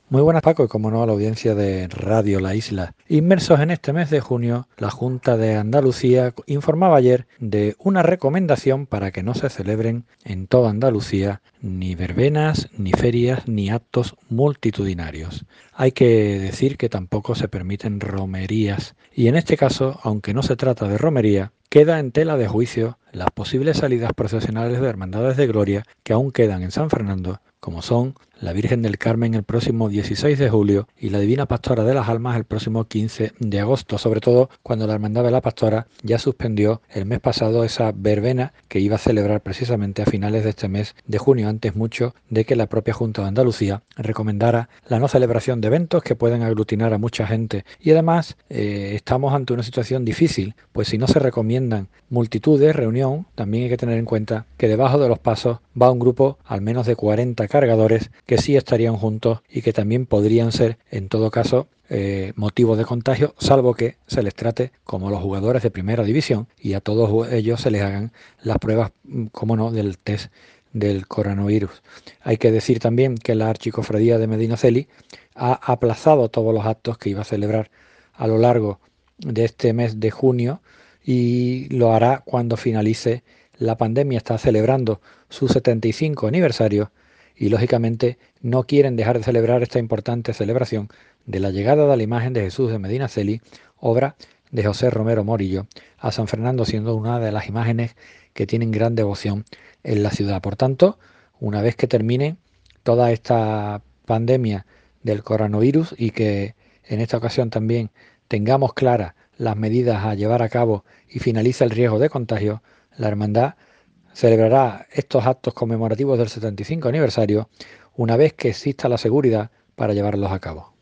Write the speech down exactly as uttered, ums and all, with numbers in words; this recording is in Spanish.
Muy buenas, Paco, y como no a la audiencia de Radio La Isla. Inmersos en este mes de junio, la Junta de Andalucía informaba ayer de una recomendación para que no se celebren en toda Andalucía ni verbenas, ni ferias, ni actos multitudinarios. Hay que decir que tampoco se permiten romerías, y en este caso, aunque no se trata de romería, queda en tela de juicio las posibles salidas procesionales de hermandades de gloria que aún quedan en San Fernando, como son la Virgen del Carmen el próximo dieciséis de julio y la Divina Pastora de las Almas el próximo quince de agosto, sobre todo cuando la Hermandad de la Pastora ya suspendió el mes pasado esa verbena que iba a celebrar precisamente a finales de este mes de junio, antes mucho de que la propia Junta de Andalucía recomendara la no celebración de eventos que pueden aglutinar a mucha gente. Y además eh, estamos ante una situación difícil, pues si no se recomiendan multitudes, reunión, también hay que tener en cuenta que debajo de los pasos va un grupo al menos de cuarenta cargadores que sí estarían juntos y que también podrían ser, en todo caso, eh, motivo de contagio, salvo que se les trate como los jugadores de primera división y a todos ellos se les hagan las pruebas, como no, del test del coronavirus. Hay que decir también que la Archicofradía de Medinaceli ha aplazado todos los actos que iba a celebrar a lo largo de este mes de junio y lo hará cuando finalice la pandemia. Está celebrando su setenta y cinco aniversario y lógicamente no quieren dejar de celebrar esta importante celebración de la llegada de la imagen de Jesús de Medinaceli, obra de José Romero Morillo, a San Fernando, siendo una de las imágenes que tienen gran devoción en la ciudad. Por tanto, una vez que termine toda esta pandemia del coronavirus y que en esta ocasión también tengamos claras las medidas a llevar a cabo y finalice el riesgo de contagio, la hermandad celebrará estos actos conmemorativos del setenta y cinco aniversario una vez que exista la seguridad para llevarlos a cabo.